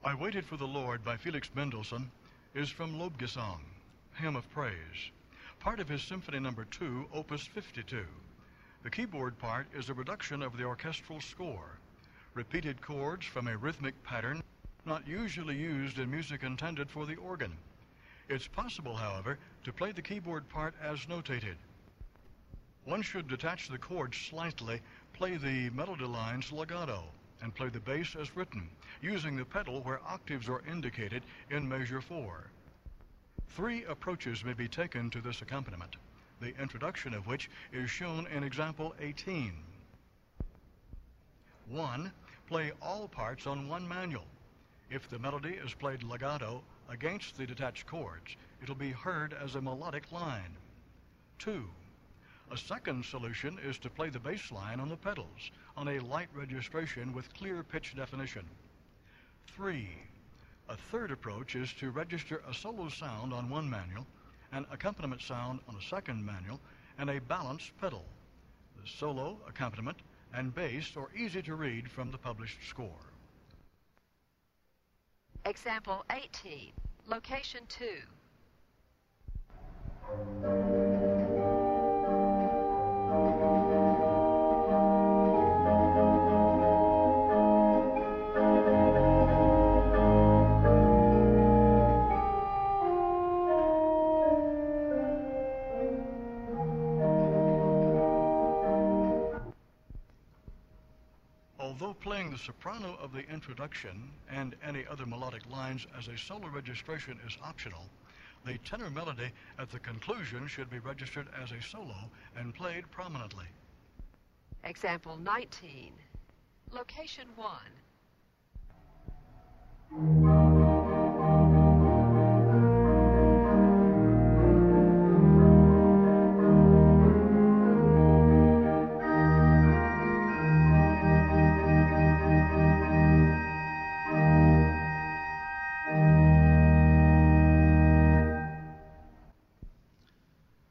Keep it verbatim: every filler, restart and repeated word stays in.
I Waited for the Lord by Felix Mendelssohn is from Lobgesang, Hymn of Praise, part of his Symphony Number two, Opus fifty-two. The keyboard part is a reduction of the orchestral score, repeated chords from a rhythmic pattern not usually used in music intended for the organ. It's possible, however, to play the keyboard part as notated. One should detach the chords slightly, play the melody lines legato, and play the bass as written, using the pedal where octaves are indicated in measure four. Three approaches may be taken to this accompaniment, the introduction of which is shown in example eighteen. One, play all parts on one manual. If the melody is played legato against the detached chords, it'll be heard as a melodic line. Two, a second solution is to play the bass line on the pedals on a light registration with clear pitch definition. Three, a third approach is to register a solo sound on one manual, an accompaniment sound on a second manual, and a balanced pedal. The solo, accompaniment, and bass are easy to read from the published score. Example eighteen, location two. Although playing the soprano of the introduction and any other melodic lines as a solo registration is optional, the tenor melody at the conclusion should be registered as a solo and played prominently. Example nineteen, location one.